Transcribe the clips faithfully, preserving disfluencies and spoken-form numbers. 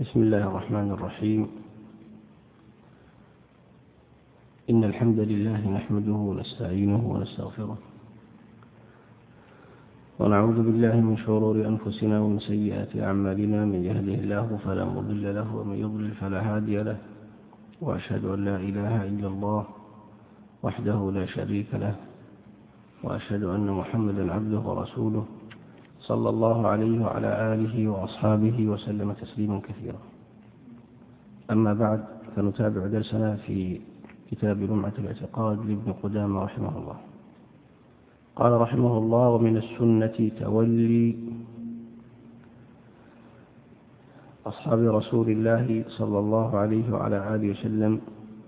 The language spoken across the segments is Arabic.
بسم الله الرحمن الرحيم. إن الحمد لله نحمده ونستعينه ونستغفره ونعوذ بالله من شرور أنفسنا ومن سيئات أعمالنا. من يهده الله فلا مضل له ومن يضلل فلا هادي له، وأشهد أن لا إله إلا الله وحده لا شريك له، وأشهد أن محمدا عبده ورسوله صلى الله عليه وعلى آله وأصحابه وسلم تسليما كثيرا. أما بعد، فنتابع درسنا في كتاب لمعة الاعتقاد لابن قدامة رحمه الله. قال رحمه الله: ومن السنة تولي أصحاب رسول الله صلى الله عليه وعلى آله وسلم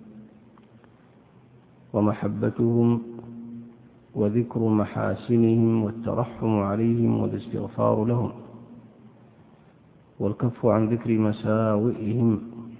ومحبتهم وذكر محاسنهم والترحم عليهم والاستغفار لهم والكف عن ذكر مساوئهم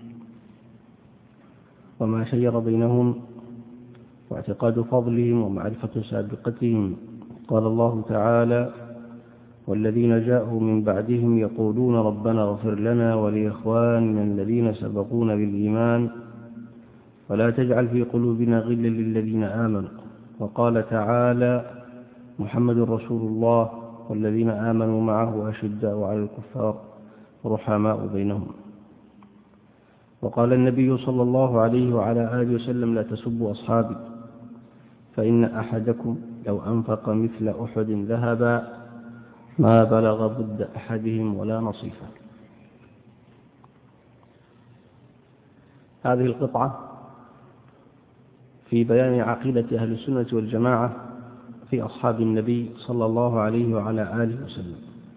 وما شجر بينهم واعتقاد فضلهم ومعرفة سابقتهم. قال الله تعالى: والذين جاءوا من بعدهم يقولون ربنا اغفر لنا ولإخواننا الذين سبقونا بالإيمان ولا تجعل في قلوبنا غلا للذين آمنوا. وقال تعالى: محمد رسول الله والذين آمنوا معه أشداء على الكفار رحماء بينهم. وقال النبي صلى الله عليه وعلى آله وسلم: لا تسبوا أصحابي فإن أحدكم لو أنفق مثل أحد ذهبا ما بلغ بد أحدهم ولا نصيفه. هذه القطعة في بيان عقيدة أهل السنة والجماعة في أصحاب النبي صلى الله عليه وعلى آله وسلم.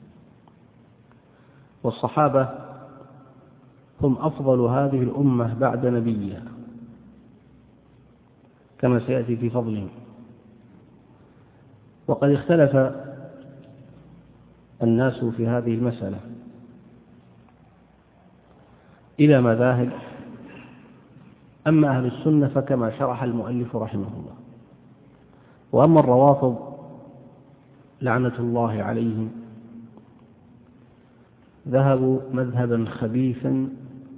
والصحابة هم أفضل هذه الأمة بعد نبيها كما سيأتي في فضلهم. وقد اختلف الناس في هذه المسألة إلى مذاهب. أما أهل السنة فكما شرح المؤلف رحمه الله. وأما الروافض لعنة الله عليهم ذهبوا مذهبا خبيثا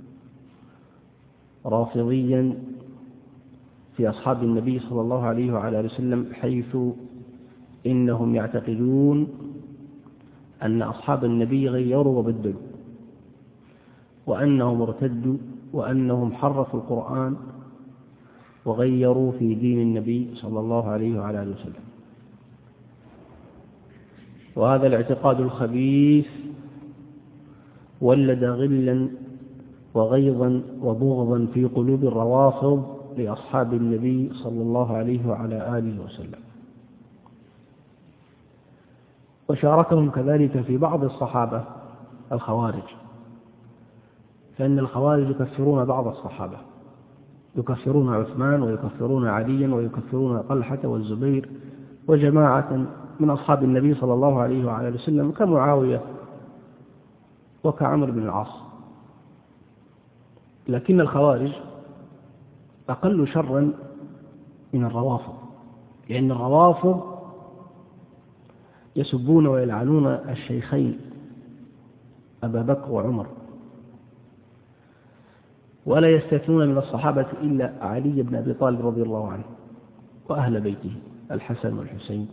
رافضيا في أصحاب النبي صلى الله عليه وعلى آله وسلم، حيث إنهم يعتقدون أن أصحاب النبي غيروا وبدلوا، وأنهم ارتدوا، وأنهم حرفوا القرآن وغيروا في دين النبي صلى الله عليه وعلى آله وسلم. وهذا الاعتقاد الخبيث ولد غلا وغيظا وبغضا في قلوب الروافض لأصحاب النبي صلى الله عليه وعلى آله وسلم. وشاركهم كذلك في بعض الصحابة الخوارج، فإن الخوارج يكفرون بعض الصحابة، يكفرون عثمان ويكفرون عليا ويكفرون طلحة والزبير وجماعة من أصحاب النبي صلى الله عليه وعلى آله وسلم كمعاوية وكعمر بن العاص. لكن الخوارج أقل شرا من الروافض، لأن الروافض يسبون ويلعنون الشيخين أبا بكر وعمر، ولا يستثنون من الصحابة إلا علي بن أبي طالب رضي الله عنه وأهل بيته الحسن والحسين،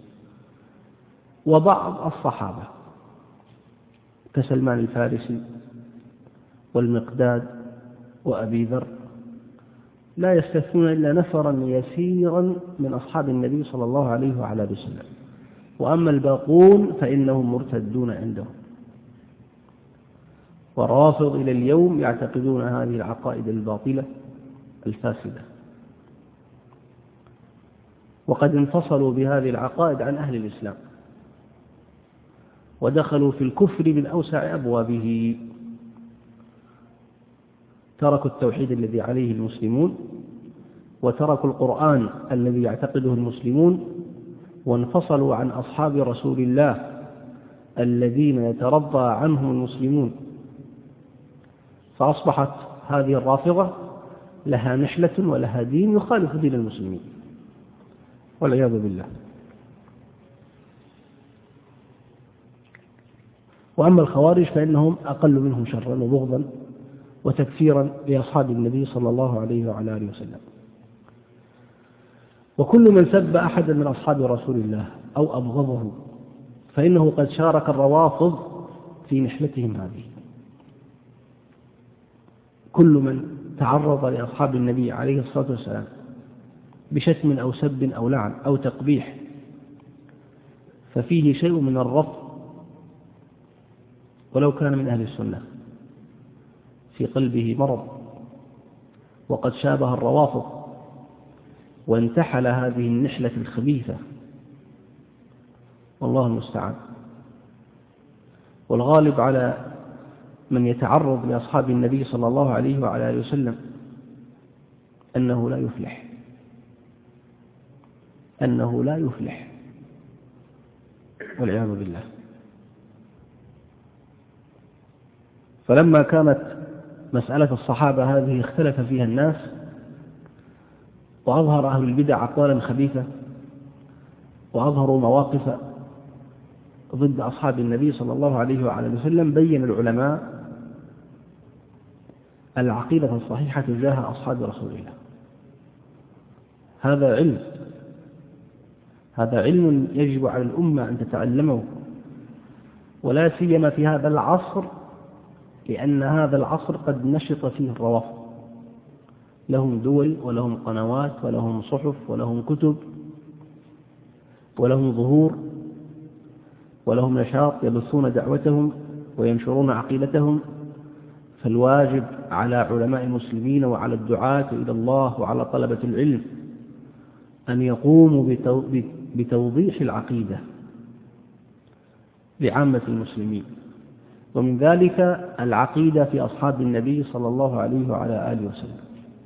وبعض الصحابة كسلمان الفارسي والمقداد وأبي ذر، لا يستثنون إلا نفرا يسيرا من أصحاب النبي صلى الله عليه وعلى آله وسلم. وأما الباقون فإنهم مرتدون عندهم. والرافض إلى اليوم يعتقدون هذه العقائد الباطلة الفاسدة، وقد انفصلوا بهذه العقائد عن أهل الإسلام ودخلوا في الكفر من أوسع أبوابه. تركوا التوحيد الذي عليه المسلمون، وتركوا القرآن الذي يعتقده المسلمون، وانفصلوا عن أصحاب رسول الله الذين يترضى عنهم المسلمون. فأصبحت هذه الرافضة لها نحلة ولها دين يخالف دين المسلمين والعياذ بالله. وأما الخوارج فإنهم أقل منهم شرا وبغضا وتكفيرا لأصحاب النبي صلى الله عليه وعلى آله وسلم. وكل من سب أحدا من أصحاب رسول الله أو أبغضه فإنه قد شارك الروافض في نحلتهم هذه. كل من تعرض لأصحاب النبي عليه الصلاة والسلام بشتم أو سب أو لعن أو تقبيح ففيه شيء من الرفض ولو كان من أهل السنة، في قلبه مرض وقد شابه الروافض وانتحل هذه النحلة الخبيثة، والله المستعان. والغالب على من يتعرض لأصحاب النبي صلى الله عليه وعلى آله وسلم أنه لا يفلح، أنه لا يفلح والعياذ بالله. فلما كانت مسألة الصحابة هذه اختلف فيها الناس وأظهر أهل البدع أقوالا خبيثة وأظهروا مواقف ضد أصحاب النبي صلى الله عليه وعلى وسلم، بين العلماء العقيدة الصحيحة تجاه أصحاب رسول الله. هذا علم، هذا علم يجب على الأمة أن تتعلمه، ولا سيما في هذا العصر، لأن هذا العصر قد نشط فيه الروافض، لهم دول ولهم قنوات ولهم صحف ولهم كتب ولهم ظهور ولهم نشاط يبثون دعوتهم وينشرون عقيدتهم. فالواجب على علماء المسلمين وعلى الدعاة إلى الله وعلى طلبة العلم أن يقوموا بتوضيح العقيدة لعامة المسلمين، ومن ذلك العقيدة في أصحاب النبي صلى الله عليه وعلى آله وسلم.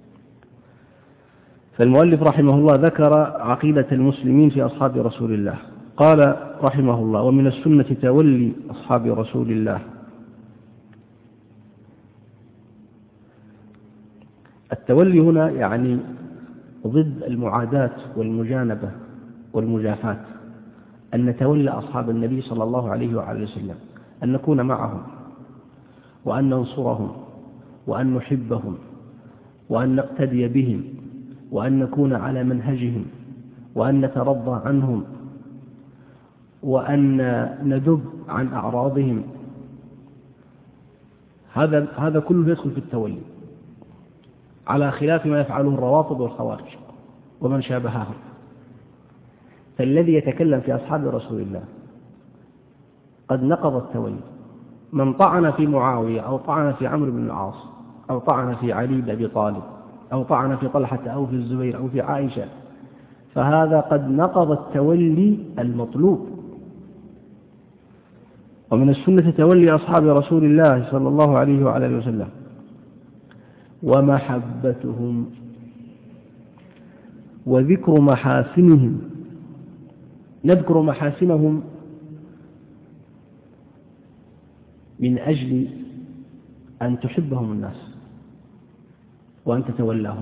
فالمؤلف رحمه الله ذكر عقيدة المسلمين في أصحاب رسول الله. قال رحمه الله: ومن السنة تولي أصحاب رسول الله. التولي هنا يعني ضد المعاداة والمجانبة والمجافاة، أن نتولى أصحاب النبي صلى الله عليه وعلى وسلم، أن نكون معهم وأن ننصرهم وأن نحبهم وأن نقتدي بهم وأن نكون على منهجهم وأن نترضى عنهم وأن ندب عن أعراضهم. هذا هذا كله يدخل في التولي، على خلاف ما يفعله الروافض والخوارج ومن شابههم. فالذي يتكلم في أصحاب رسول الله قد نقض التولي. من طعن في معاوية أو طعن في عمرو بن العاص أو طعن في علي بن أبي طالب أو طعن في طلحة أو في الزبير أو في عائشة، فهذا قد نقض التولي المطلوب. ومن السنة تولي أصحاب رسول الله صلى الله عليه وعلى اله وسلم ومحبتهم وذكر محاسنهم. نذكر محاسنهم من أجل أن تحبهم الناس وأن تتولاهم،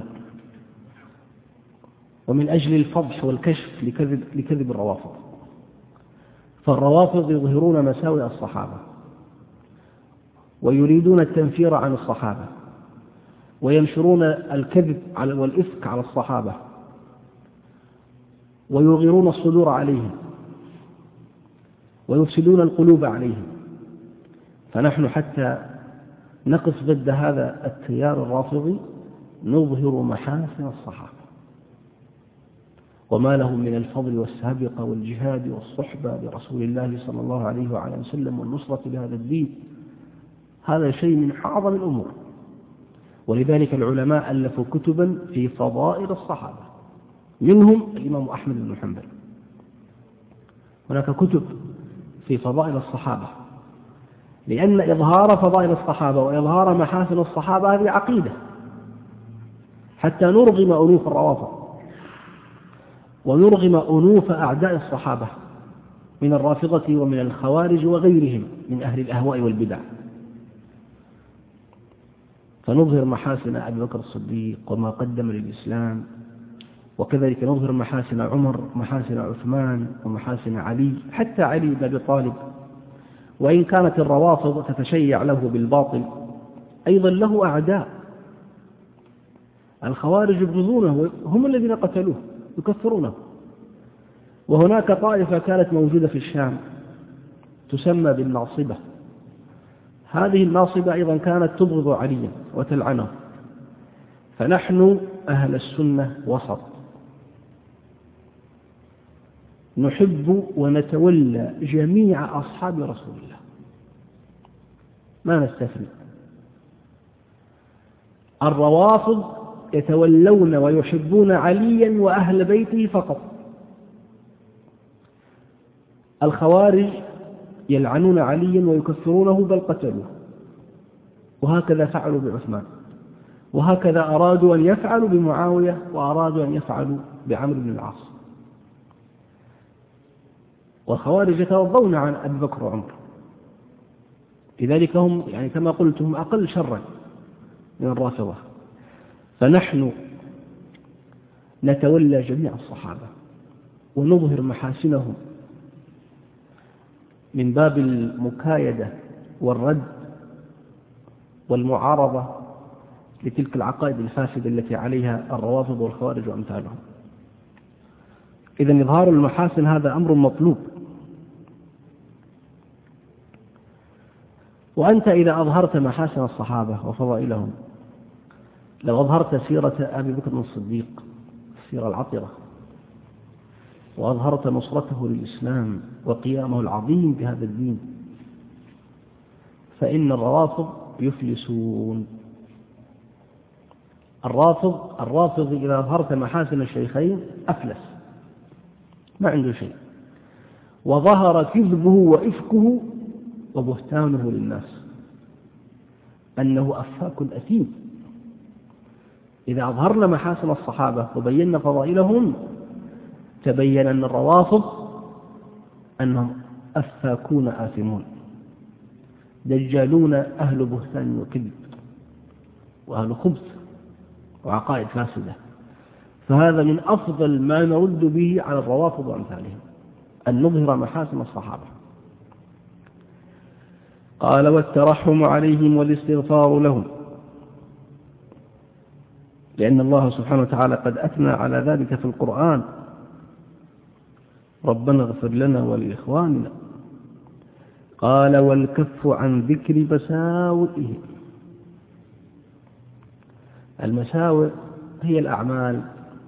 ومن أجل الفضح والكشف لكذب, لكذب الروافض. فالروافض يظهرون مساوئ الصحابة ويريدون التنفير عن الصحابة وينشرون الكذب والإفك على الصحابة ويغيرون الصدور عليهم ويفسدون القلوب عليهم. فنحن حتى نقف ضد هذا التيار الرافضي نظهر محاسن الصحابة وما لهم من الفضل والسابقة والجهاد والصحبة لرسول الله صلى الله عليه وعلى وسلم والنصرة لهذا الدين. هذا شيء من أعظم الأمور، ولذلك العلماء ألفوا كتبا في فضائل الصحابة، منهم الإمام أحمد بن حنبل. هناك كتب في فضائل الصحابة، لأن إظهار فضائل الصحابة وإظهار محاسن الصحابة هذه عقيدة، حتى نرغم أنوف الروافض ونرغم أنوف أعداء الصحابة من الرافضة ومن الخوارج وغيرهم من أهل الأهواء والبدع. فنظهر محاسن أبي بكر الصديق وما قدم للإسلام، وكذلك نظهر محاسن عمر، محاسن عثمان، ومحاسن علي، حتى علي بن أبي طالب. وإن كانت الروافض تتشيع له بالباطل أيضا له أعداء. الخوارج يبغضونه، هم الذين قتلوه يكفرونه. وهناك طائفة كانت موجودة في الشام تسمى بالناصبة، هذه الناصبة أيضا كانت تبغض عليا وتلعنه. فنحن أهل السنة وسط، نحب ونتولى جميع أصحاب رسول الله، ما نستثني. الروافض يتولون ويحبون عليا وأهل بيته فقط، الخوارج يلعنون عليا ويكفرونه بل قتلوه، وهكذا فعلوا بعثمان، وهكذا أرادوا أن يفعلوا بمعاوية، وأرادوا أن يفعلوا بعمرو بن العاص. والخوارج يترضون عن أبي بكر وعمر، لذلك هم يعني كما قلت هم أقل شرا من الرافضة. فنحن نتولى جميع الصحابة ونظهر محاسنهم من باب المكايدة والرد والمعارضة لتلك العقائد الفاسدة التي عليها الروافض والخوارج وأمثالهم. إذن إظهار المحاسن هذا أمر مطلوب. وأنت إذا أظهرت محاسن الصحابة وفضائلهم، لو أظهرت سيرة أبي بكر الصديق السيرة العطرة، وأظهرت نصرته للإسلام وقيامه العظيم بهذا الدين، فإن الروافض يفلسون. الرافض الرافض إذا أظهرت محاسن الشيخين أفلس، ما عنده شيء، وظهر كذبه وإفكه وبهتانه للناس أنه أفاك أثيم. إذا أظهرنا محاسن الصحابة وبينا فضائلهم، تبين أن الروافض أنهم أفاكون آثمون، دجالون أهل بهتان وكذب وأهل خبث وعقائد فاسدة. فهذا من أفضل ما نرد به على الروافض وأمثالهم، أن نظهر محاسن الصحابة. قال: والترحم عليهم والاستغفار لهم، لأن الله سبحانه وتعالى قد أثنى على ذلك في القرآن: ربنا اغفر لنا ولإخواننا. قال: والكف عن ذكر مساوئهم. المساوئ هي الأعمال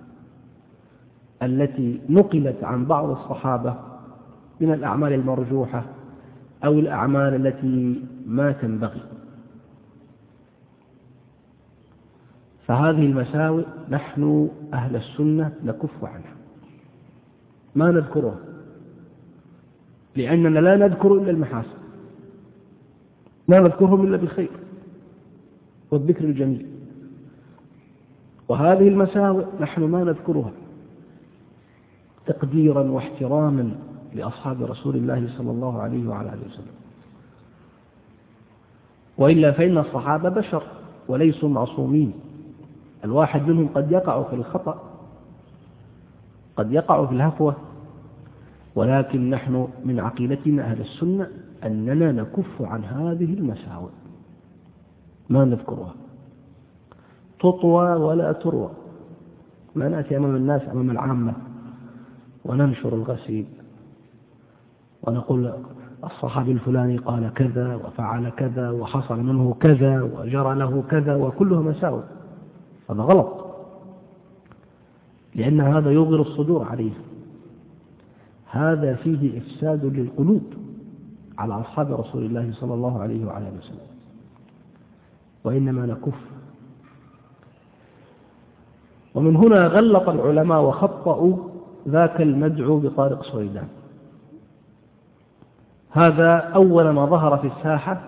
التي نقلت عن بعض الصحابة من الأعمال المرجوحة أو الأعمال التي ما تنبغي. فهذه المساوئ نحن أهل السنة نكف عنها، ما نذكرها، لأننا لا نذكر إلا المحاسن، لا نذكرهم إلا بالخير والذكر الجميل. وهذه المساوئ نحن ما نذكرها تقديرا واحتراما لأصحاب رسول الله صلى الله عليه وعلى آله وسلم. وإلا فإن الصحابة بشر وليسوا معصومين، الواحد منهم قد يقع في الخطأ، قد يقع في الهفوة، ولكن نحن من عقيدتنا أهل السنة أننا نكف عن هذه المساوئ، ما نذكرها، تطوى ولا تروى. ما نأتي أمام الناس أمام العامة وننشر الغسيل ونقول الصحابي الفلاني قال كذا وفعل كذا وحصل منه كذا وجرى له كذا، وكلها مساوئ. هذا غلط، لأن هذا يغر الصدور عليه، هذا فيه إفساد للقلوب على أصحاب رسول الله صلى الله عليه وعلى آله وسلم. وإنما نكف. ومن هنا غلط العلماء وخطأوا ذاك المدعو بطارق سويدان. هذا أول ما ظهر في الساحة،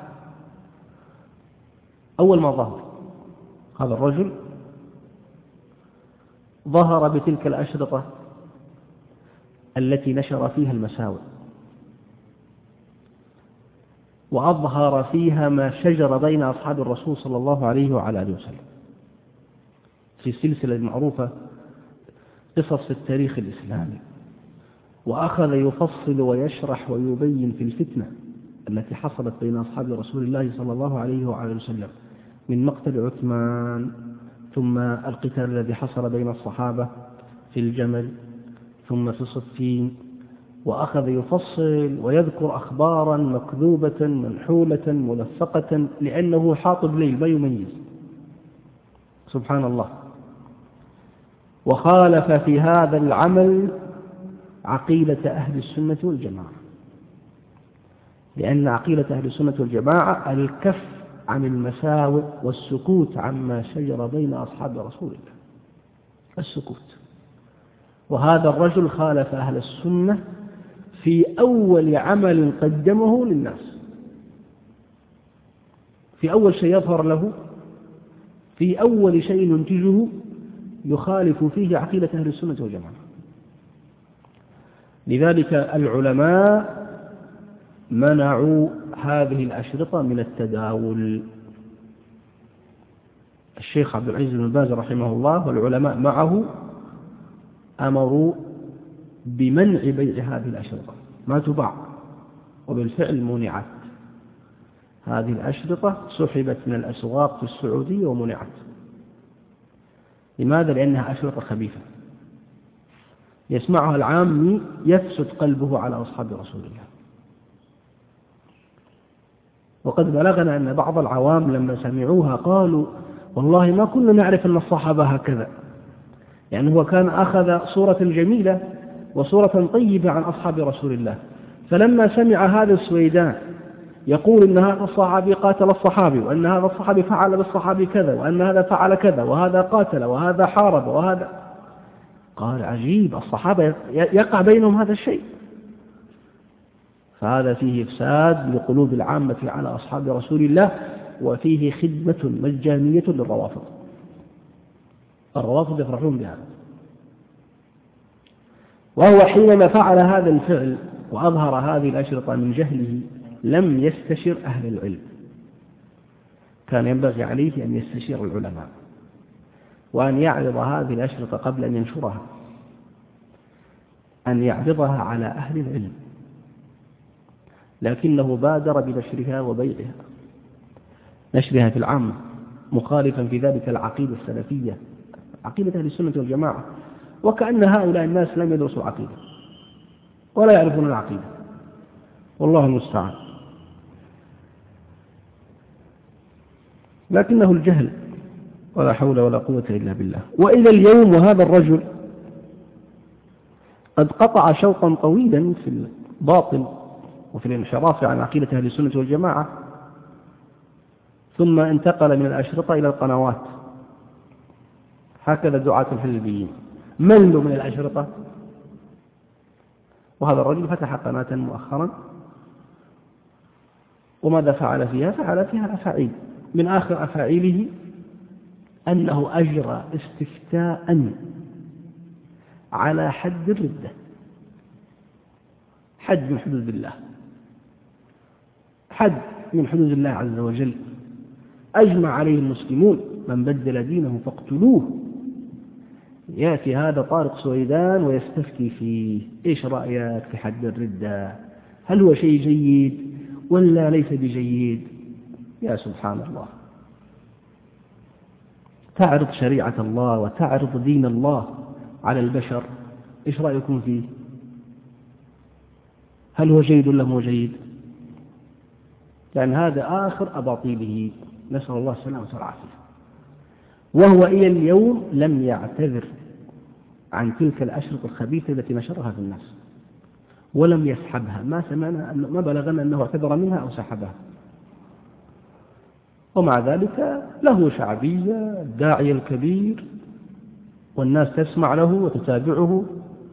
أول ما ظهر هذا الرجل ظهر بتلك الأشرطة التي نشر فيها المساوئ، وأظهر فيها ما شجر بين أصحاب الرسول صلى الله عليه وعلى آله وسلم في السلسلة المعروفة قصص في التاريخ الإسلامي، وأخذ يفصل ويشرح ويبين في الفتنة التي حصلت بين أصحاب رسول الله صلى الله عليه وعلى آله وسلم من مقتل عثمان، ثم القتال الذي حصل بين الصحابة في الجمل، ثم في صفين، وأخذ يفصل ويذكر أخبارا مكذوبة منحولة ملفقة لأنه حاطب ليل ما يميز، سبحان الله. وخالف في هذا العمل عقيدة أهل السنة والجماعة، لأن عقيدة أهل السنة والجماعة الكف عن المساوئ والسكوت عما شجر بين أصحاب رسول الله، السكوت. وهذا الرجل خالف أهل السنة في أول عمل قدمه للناس، في أول شيء يظهر له، في أول شيء ينتجه، يخالف فيه عقيدة أهل السنة والجماعة. لذلك العلماء منعوا هذه الأشرطة من التداول. الشيخ عبد العزيز بن باز رحمه الله والعلماء معه أمروا بمنع بيع هذه الأشرطة، ما تباع، وبالفعل منعت هذه الأشرطة، سحبت من الأسواق في السعودية ومنعت. لماذا؟ لأنها أشرطة خبيثة يسمعها العامي يفسد قلبه على أصحاب رسول الله. وقد بلغنا أن بعض العوام لما سمعوها قالوا والله ما كنا نعرف أن الصحابة هكذا، يعني هو كان أخذ صورة جميلة وصورة طيبة عن أصحاب رسول الله، فلما سمع هذا السويدان يقول إن هذا الصحابي قاتل الصحابي، وأن هذا الصحابي فعل بالصحابي كذا، وأن هذا فعل كذا، وهذا قاتل، وهذا حارب، وهذا، قال عجيب، الصحابة يقع بينهم هذا الشيء. فهذا فيه إفساد لقلوب العامة على أصحاب رسول الله، وفيه خدمة مجانية للروافض. الروافض يفرحون بهذا. وهو حينما فعل هذا الفعل وأظهر هذه الأشرطة من جهله لم يستشر أهل العلم، كان ينبغي عليه أن يستشير العلماء وأن يعرض هذه الأشرطة قبل أن ينشرها، أن يعرضها على أهل العلم، لكنه بادر بنشرها وبيعها، نشرها في العامة، مخالفا في ذلك العقيدة السلفية، عقيدة أهل السنة والجماعة، وكأن هؤلاء الناس لم يدرسوا العقيدة ولا يعرفون العقيدة، والله المستعان. لكنه الجهل، ولا حول ولا قوة إلا بالله. وإلى اليوم وهذا الرجل قد قطع شوطا طويلا في الباطل وفي الانحراف عن عقيدة أهل السنة والجماعة، ثم انتقل من الأشرطة إلى القنوات. هكذا دعاة الحزبيين ملوا من الأشرطة، وهذا الرجل فتح قناة مؤخرا، وماذا فعل فيها؟ فعل فيها أفاعيل. من آخر أفاعيله أنه أجرى استفتاء على حد الردة، حد من حدود الله، حد من حدود الله عز وجل، أجمع عليه المسلمون، من بدل دينه فاقتلوه. يأتي هذا طارق سويدان ويستفتي فيه، إيش رأيك في حد الردة؟ هل هو شيء جيد ولا ليس بجيد؟ يا سبحان الله، تعرض شريعة الله وتعرض دين الله على البشر، إيش رأيكم فيه؟ هل هو جيد ولا مو جيد؟ لأن هذا آخر أباطيله، نسأل الله السلامة والعافية. وهو إلى اليوم لم يعتذر عن تلك الأشرطة الخبيثة التي نشرها في الناس، ولم يسحبها، ما سمعنا، ما بلغنا أنه اعتذر منها أو سحبها. ومع ذلك له شعبية، الداعية الكبير، والناس تسمع له وتتابعه.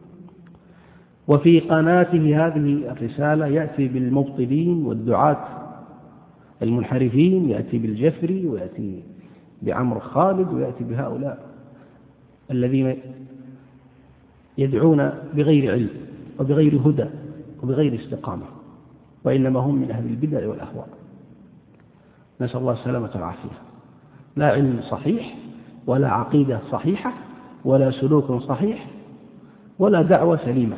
وفي قناته هذه الرسالة يأتي بالمبطلين والدعاة المنحرفين، يأتي بالجفري ويأتي بعمر خالد ويأتي بهؤلاء الذين يدعون بغير علم وبغير هدى وبغير استقامة، وإنما هم من أهل البدع والأهواء، نسأل الله السلامة والعافية. لا علم صحيح ولا عقيدة صحيحة ولا سلوك صحيح ولا دعوة سليمة،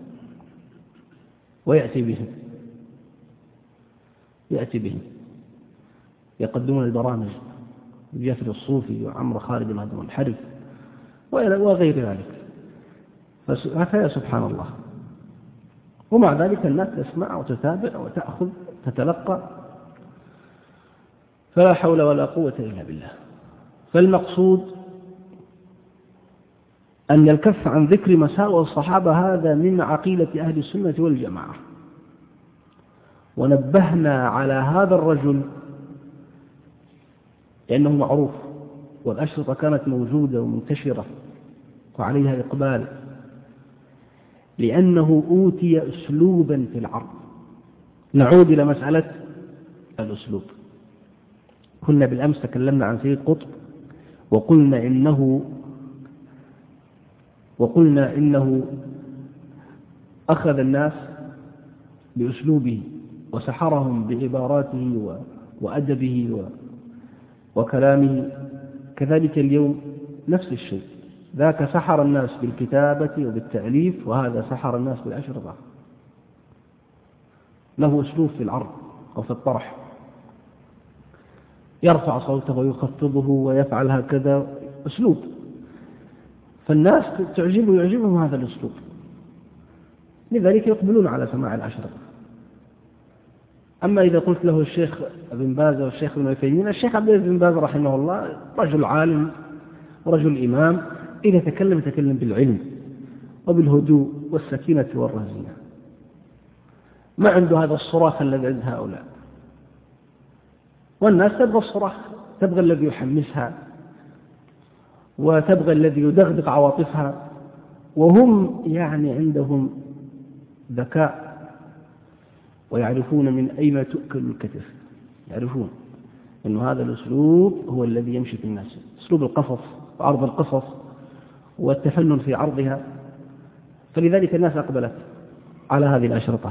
ويأتي بهم يأتي بهم يقدمون البرامج جافر الصوفي وعمرو خالد بن الحرب وغير ذلك. فيا سبحان الله. ومع ذلك الناس تسمع وتتابع وتأخذ تتلقى، فلا حول ولا قوة إلا بالله. فالمقصود أن الكف عن ذكر مساوئ الصحابة هذا من عقيدة أهل السنة والجماعة. ونبهنا على هذا الرجل لأنه معروف، والأشرطة كانت موجودة ومنتشرة وعليها إقبال، لأنه أوتي أسلوبا في العرض. نعود إلى مسألة الأسلوب. كنا بالأمس تكلمنا عن سيد قطب وقلنا إنه وقلنا إنه أخذ الناس بأسلوبه وسحرهم بعباراته وأدبه وكلامه. كذلك اليوم نفس الشيء، ذاك سحر الناس بالكتابة وبالتأليف، وهذا سحر الناس بالأشرطة. له أسلوب في العرض أو في الطرح، يرفع صوته ويخفضه ويفعل هكذا، أسلوب. فالناس تعجبه ويعجبهم هذا الأسلوب، لذلك يقبلون على سماع الأشرطة. أما إذا قلت له الشيخ ابن باز والشيخ ابن عثيمين، الشيخ عبد العزيز بن باز رحمه الله رجل عالم ورجل إمام، إذا تكلم تكلم بالعلم وبالهدوء والسكينة والرزينة، ما عنده هذا الصراخ الذي عند هؤلاء. والناس تبغى الصراخ، تبغى الذي يحمسها وتبغى الذي يدغدغ عواطفها، وهم يعني عندهم ذكاء ويعرفون من أين تؤكل الكتف، يعرفون أن هذا الأسلوب هو الذي يمشي في الناس، أسلوب القصص وعرض القصص والتفنن في عرضها. فلذلك الناس أقبلت على هذه الأشرطة.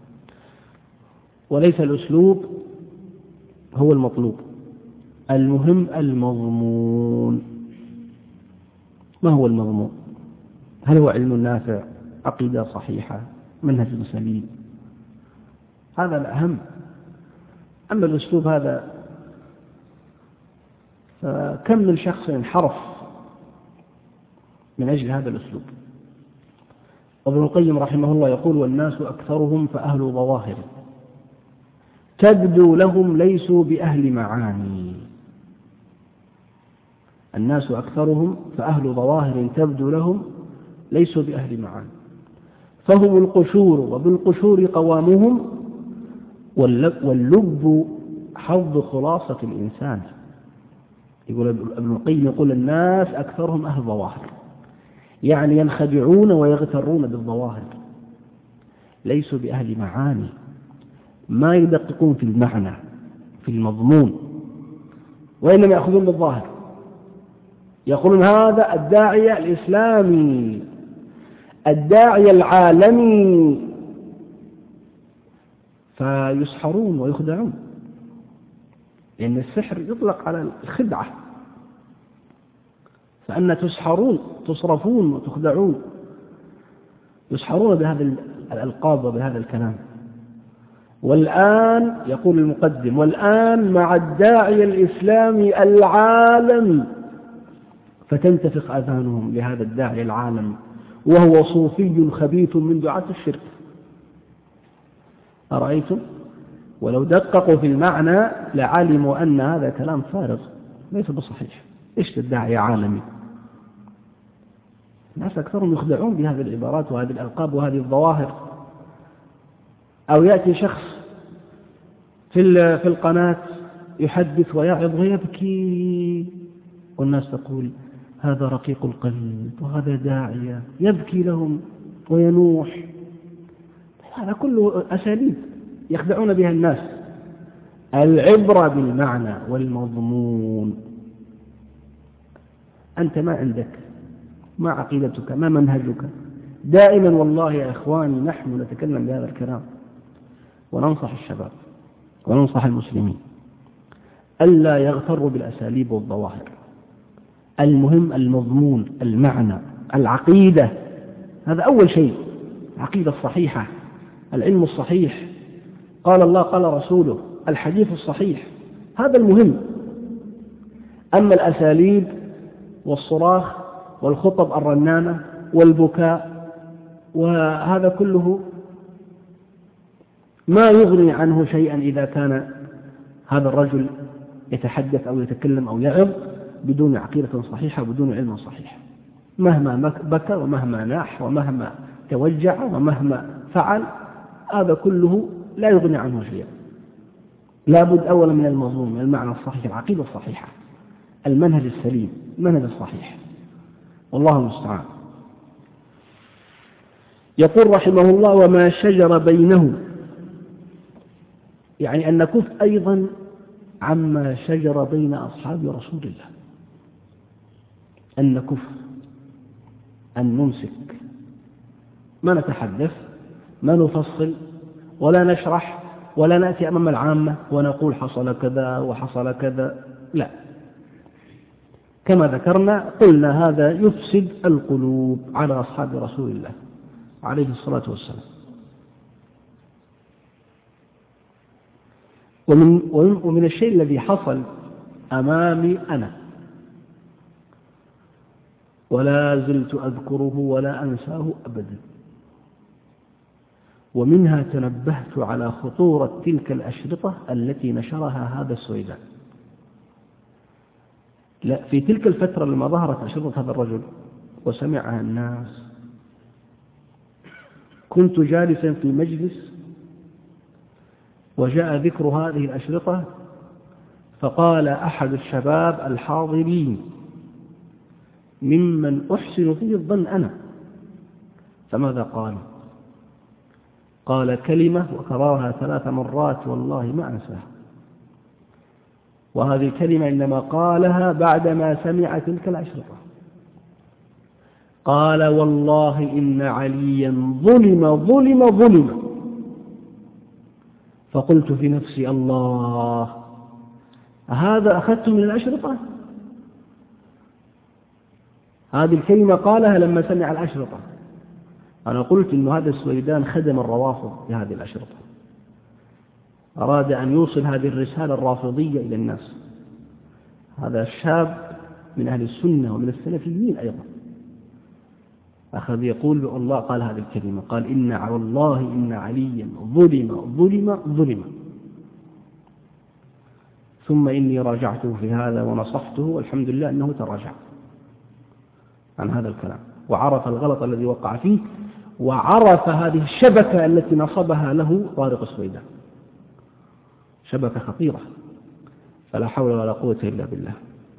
وليس الأسلوب هو المطلوب، المهم المضمون. ما هو المضمون؟ هل هو علم نافع، عقيدة صحيحة، منهج سليم؟ هذا الأهم. أما الأسلوب هذا فكم من شخص انحرف من أجل هذا الأسلوب. ابن القيم رحمه الله يقول: والناس أكثرهم فأهل ظواهر تبدو لهم ليسوا بأهل معاني. الناس أكثرهم فأهل ظواهر تبدو لهم ليسوا بأهل معاني، فهم القشور وبالقشور قوامهم، واللب حظ خلاصة الإنسان. يقول ابن القيم يقول: الناس أكثرهم أهل ظواهر، يعني ينخدعون ويغترون بالظواهر، ليسوا بأهل معاني، ما يدققون في المعنى في المضمون، وإنما يأخذون بالظاهر. يقولون هذا الداعية الإسلامي، الداعية العالمي، فيسحرون ويخدعون، لأن السحر يطلق على الخدعة، فأن تسحرون تصرفون وتخدعون، يسحرون بهذا الألقاب وبهذا الكلام. والآن يقول المقدم: والآن مع الداعية الإسلامي العالم، فتنتفخ آذانهم لهذا الداعي العالم، وهو صوفي خبيث من دعاة الشرك. أرأيتم؟ ولو دققوا في المعنى لعلموا أن هذا كلام فارغ ليس بصحيح. إيش الداعي عالمي؟ الناس أكثرهم يخدعون بهذه العبارات وهذه الألقاب وهذه الظواهر. أو يأتي شخص في في القناة يحدث ويعظ ويبكي، والناس تقول: هذا رقيق القلب وهذا داعية، يبكي لهم وينوح. هذا كله أساليب يخدعون بها الناس. العبرة بالمعنى والمضمون. أنت ما عندك، ما عقيدتك، ما منهجك. دائما والله يا إخواني نحن نتكلم بهذا الكلام وننصح الشباب وننصح المسلمين ألا يغتروا بالأساليب والظواهر. المهم المضمون، المعنى، العقيدة. هذا أول شيء، العقيدة الصحيحة، العلم الصحيح، قال الله قال رسوله، الحديث الصحيح، هذا المهم. أما الأساليب والصراخ والخطب الرنانة والبكاء وهذا كله ما يغني عنه شيئا إذا كان هذا الرجل يتحدث أو يتكلم أو يعظ بدون عقيدة صحيحة وبدون علم صحيح، مهما بكى ومهما ناح ومهما توجع ومهما فعل هذا كله لا يغني عنه شيئا. لا بد أولا من المضمون، من المعنى الصحيح، العقيدة الصحيحة، المنهج السليم، المنهج الصحيح، والله المستعان. يقول رحمه الله: وما شجر بينهم، يعني أن نكف أيضا عما شجر بين أصحاب رسول الله، أن نكف، أن نمسك، ما نتحدث، ما نفصل ولا نشرح ولا نأتي أمام العامة ونقول حصل كذا وحصل كذا، لا، كما ذكرنا قلنا هذا يفسد القلوب على أصحاب رسول الله عليه الصلاة والسلام. ومن, ومن الشيء الذي حصل أمامي أنا ولا زلت أذكره ولا أنساه أبدا، ومنها تنبهت على خطورة تلك الأشرطة التي نشرها هذا السويدان. لا، في تلك الفترة لما ظهرت أشرطة هذا الرجل وسمعها الناس، كنت جالسا في مجلس وجاء ذكر هذه الأشرطة، فقال أحد الشباب الحاضرين ممن أحسن فيه الظن أنا، فماذا قال؟ قال كلمة وكررها ثلاث مرات والله ما أنساها، وهذه الكلمة إنما قالها بعدما سمع تلك الأشرطة. قال والله إن عليا ظلم ظلم ظلم. فقلت في نفسي الله، هذا أخذت من الأشرطة؟ هذه الكلمة قالها لما سمع الأشرطة. أنا قلت إن هذا السويدان خدم الروافض بهذه الأشرطة، أراد أن يوصل هذه الرسالة الرافضية إلى الناس. هذا الشاب من أهل السنة ومن السلفيين أيضا، أخذ يقول الله قال هذه الكلمة، قال إن والله إن عليا ظلم ظلم ظلم. ثم إني راجعته في هذا ونصحته، والحمد لله أنه تراجع عن هذا الكلام وعرف الغلط الذي وقع فيه، وعرف هذه الشبكة التي نصبها له طارق السويدان، شبكة خطيرة، فلا حول ولا قوة إلا بالله.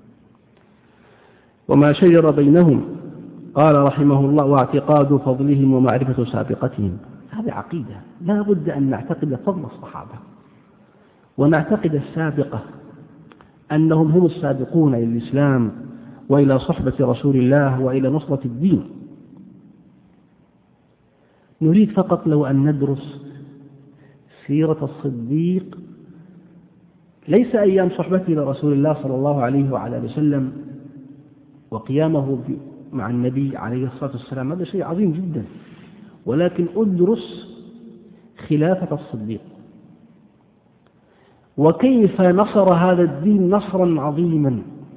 وما شجر بينهم، قال رحمه الله: واعتقاد فضلهم ومعرفة سابقتهم. هذه عقيدة، لا بد أن نعتقد فضل الصحابة ونعتقد السابقة، أنهم هم السابقون إلى الإسلام وإلى صحبة رسول الله وإلى نصرة الدين. نريد فقط لو أن ندرس سيرة الصديق، ليس أيام صحبته لرسول الله صلى الله عليه وعلى وسلم وقيامه مع النبي عليه الصلاة والسلام، هذا شيء عظيم جدا، ولكن أدرس خلافة الصديق وكيف نصر هذا الدين نصرا عظيما،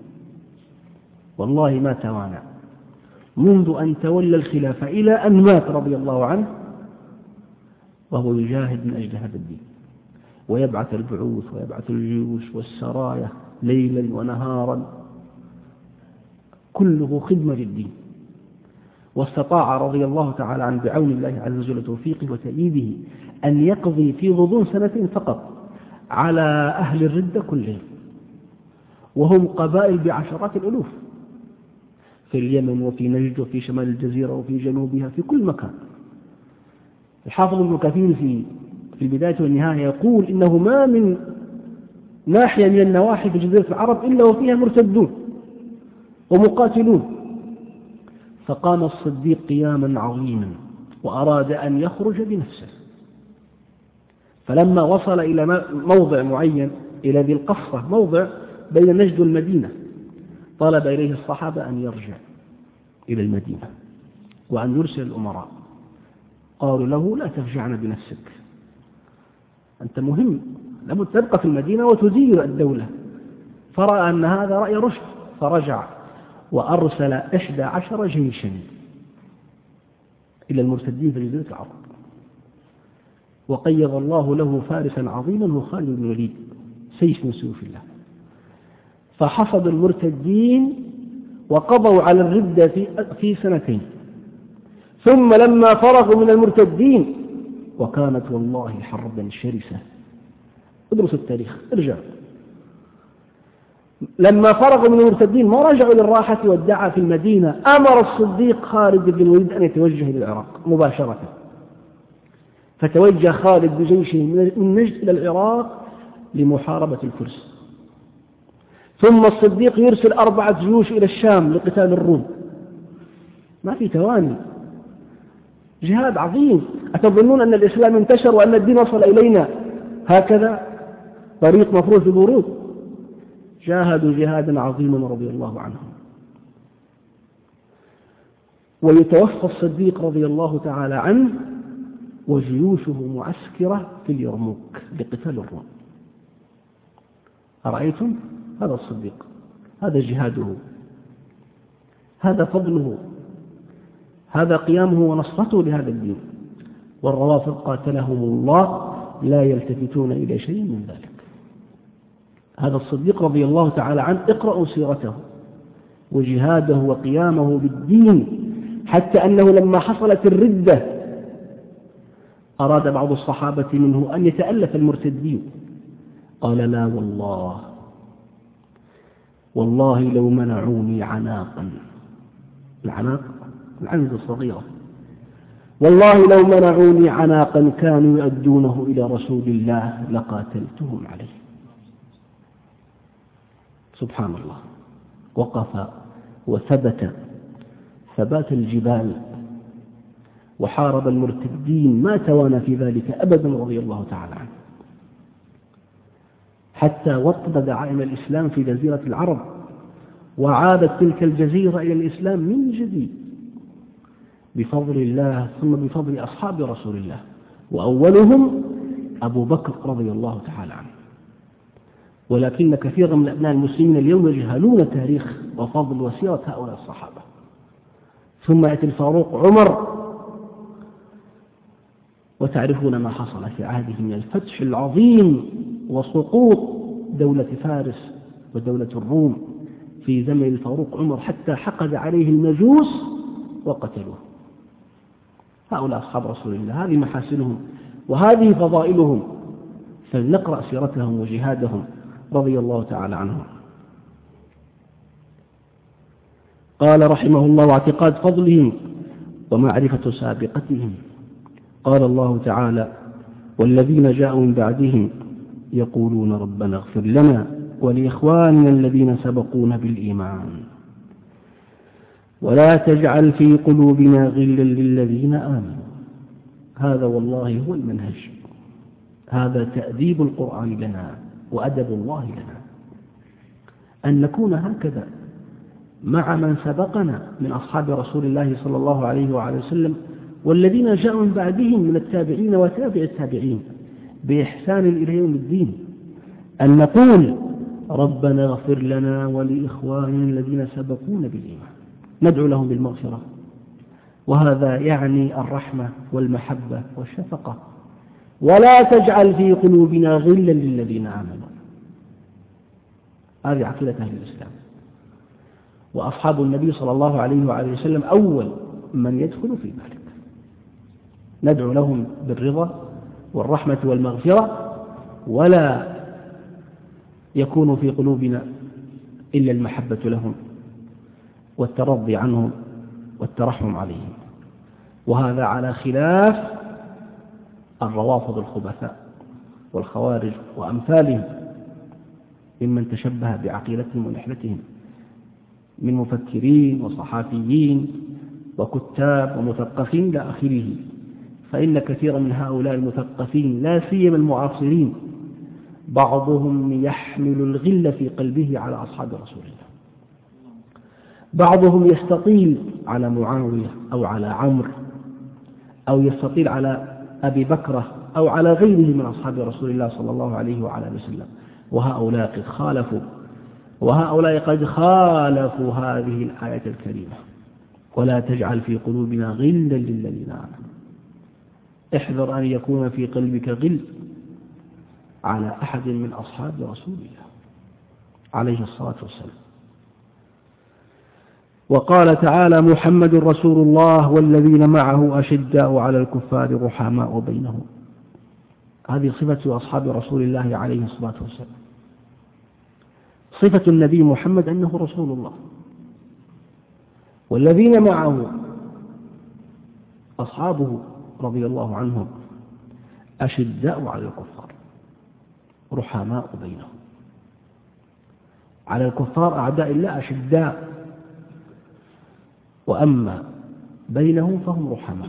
والله ما توانى منذ أن تولى الخلافة إلى أن مات رضي الله عنه وهو يجاهد من أجل هذا الدين، ويبعث البعوث ويبعث الجيوش والسرايا ليلا ونهارا، كله خدمة للدين. واستطاع رضي الله تعالى عنه بعون الله عز وجل وتوفيقه وتأييده أن يقضي في غضون سنتين فقط على أهل الردة كلهم، وهم قبائل بعشرات الألوف في اليمن وفي نجد وفي شمال الجزيرة وفي جنوبها في كل مكان. الحافظ ابن كثير في في البداية والنهاية يقول إنه ما من ناحية من النواحي في جزيرة العرب إلا وفيها مرتدون ومقاتلون. فقام الصديق قياما عظيما وأراد أن يخرج بنفسه، فلما وصل إلى موضع معين، إلى ذي القصة، موضع بين نجد والمدينة، طلب إليه الصحابة أن يرجع إلى المدينة وأن يرسل الأمراء. قالوا له: لا ترجعنا بنفسك، أنت مهم، لابد تبقى في المدينة وتدير الدولة، فرأى أن هذا رأي رشد فرجع وأرسل إحدى عشر جيشا إلى المرتدين في جزيرة العرب، وقيض الله له فارسا عظيما هو خالد بن الوليد سيف من سيوف الله، فحصدوا المرتدين وقضوا على الردة في في سنتين. ثم لما فرغوا من المرتدين، وكانت والله حربا شرسة، ادرس التاريخ ارجع، لما فرغوا من المرتدين ما رجعوا للراحة والدعاء في المدينة، أمر الصديق خالد بن الوليد أن يتوجه إلى العراق مباشرة، فتوجه خالد بجيشه من نجد إلى العراق لمحاربة الفرس. ثم الصديق يرسل أربعة جيوش إلى الشام لقتال الروم. ما في تواني، جهاد عظيم. أتظنون أن الإسلام انتشر وأن الدين وصل إلينا هكذا طريق مفروش بالورود؟ جاهدوا جهادا عظيما رضي الله عنهم. ويتوفى الصديق رضي الله تعالى عنه وجيوشه معسكرة في اليرموك لقتال الروم. أرأيتم؟ هذا الصديق، هذا جهاده، هذا فضله، هذا قيامه ونصرته لهذا الدين. والروافض قاتلهم الله لا يلتفتون إلى شيء من ذلك. هذا الصديق رضي الله تعالى عنه اقرأوا سيرته وجهاده وقيامه بالدين، حتى أنه لما حصلت الردة أراد بعض الصحابة منه أن يتألف المرتدين، قال لا والله والله لو منعوني عناقا، العناق العنز الصغيرة، والله لو منعوني عناقا كانوا يؤدونه إلى رسول الله لقاتلتهم عليه. سبحان الله، وقف وثبت ثبات الجبال وحارب المرتدين، ما توانى في ذلك أبدا رضي الله تعالى عنه، حتى وطد دعائم الإسلام في جزيرة العرب، وعادت تلك الجزيرة إلى الإسلام من جديد بفضل الله ثم بفضل أصحاب رسول الله، وأولهم أبو بكر رضي الله تعالى عنه. ولكن كثيرا من أبناء المسلمين اليوم يجهلون تاريخ وفضل وسيرة هؤلاء الصحابة. ثم يأتي الفاروق عمر وتعرفون ما حصل في عهده من الفتح العظيم وسقوط دولة فارس ودولة الروم في زمن الفاروق عمر، حتى حقد عليه المجوس وقتلوه. هؤلاء أصحاب رسول الله، هذه محاسنهم وهذه فضائلهم، فلنقرأ سيرتهم وجهادهم رضي الله تعالى عنهم. قال رحمه الله: واعتقاد فضلهم ومعرفة سابقتهم. قال الله تعالى: والذين جاءوا من بعدهم يقولون ربنا اغفر لنا ولإخواننا الذين سبقونا بالإيمان ولا تجعل في قلوبنا غلا للذين آمنوا. هذا والله هو المنهج، هذا تأديب القرآن لنا وأدب الله لنا، أن نكون هكذا مع من سبقنا من أصحاب رسول الله صلى الله عليه وعلى وسلم، والذين جاءوا من بعدهم من التابعين وتابع التابعين بإحسان إلى يوم الدين، أن نقول ربنا اغفر لنا ولإخواننا الذين سبقونا بالإيمان، ندعو لهم بالمغفرة، وهذا يعني الرحمة والمحبة والشفقة. ولا تجعل في قلوبنا غلا للذين آمنوا. هذه عقيدة أهل الإسلام، وأصحاب النبي صلى الله عليه وعليه وسلم أول من يدخل في ذلك. ندعو لهم بالرضا والرحمة والمغفرة، ولا يكون في قلوبنا إلا المحبة لهم والترضي عنهم والترحم عليهم. وهذا على خلاف الروافض الخبثاء والخوارج وأمثالهم ممن تشبه بعقيدتهم ونحلتهم من مفكرين وصحافيين وكتاب ومثقفين إلى آخره. فإن كثيرا من هؤلاء المثقفين لا سيما المعاصرين بعضهم يحمل الغل في قلبه على أصحاب رسول الله، بعضهم يستطيل على معاوية أو على عمرو أو يستطيل على أبي بكرة أو على غيره من أصحاب رسول الله صلى الله عليه وعلى وسلم، وهؤلاء قد خالفوا وهؤلاء قد خالفوا هذه الآية الكريمة. ولا تجعل في قلوبنا غلا للذين آمنوا. احذر أن يكون في قلبك غل على أحد من أصحاب رسول الله عليه الصلاة والسلام. وقال تعالى: محمد رسول الله والذين معه أشداء على الكفار رحماء بينهم. هذه صفة أصحاب رسول الله عليه الصلاة والسلام. صفة النبي محمد أنه رسول الله، والذين معه أصحابه رضي الله عنهم أشداء على الكفار رحماء بينهم. على الكفار أعداء الله أشداء، وأما بينهم فهم رحماء.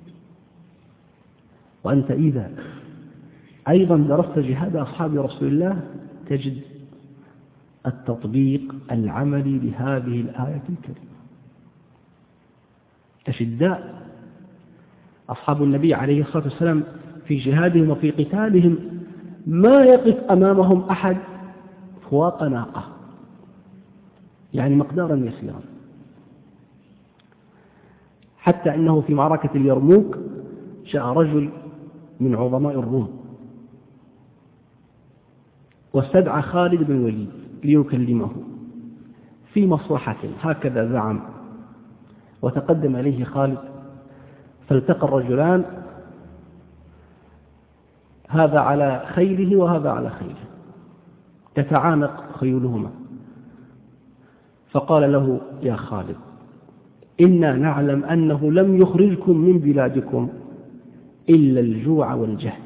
وأنت إذا أيضا درست جهاد أصحاب رسول الله تجد التطبيق العملي لهذه الآية الكريمة. أشداء أصحاب النبي عليه الصلاة والسلام في جهادهم وفي قتالهم ما يقف أمامهم أحد فواق ناقة، يعني مقدارا يسيرا، حتى أنه في معركة اليرموك جاء رجل من عظماء الروم واستدعى خالد بن الوليد ليكلمه في مصلحة، هكذا زعم. وتقدم إليه خالد فالتقى الرجلان، هذا على خيله وهذا على خيله، تتعانق خيولهما. فقال له: يا خالد، إنا نعلم أنه لم يخرجكم من بلادكم إلا الجوع والجهل،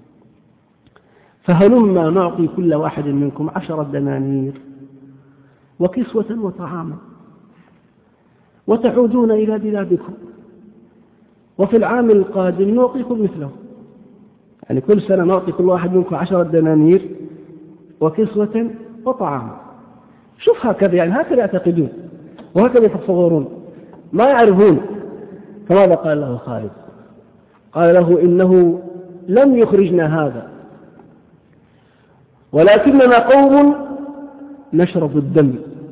فهلما نعطي كل واحد منكم عشرة دنانير وكسوة وطعاما وتعودون إلى بلادكم، وفي العام القادم نعطيكم مثله. يعني كل سنة نعطي كل واحد منكم عشرة دنانير وكسوة وطعاما. شوف هكذا، يعني هكذا يعتقدون وهكذا يتصورون، ما يعرفون. فماذا قال له خالد؟ قال له: إنه لم يخرجنا هذا، ولكننا قوم نشرب الدم،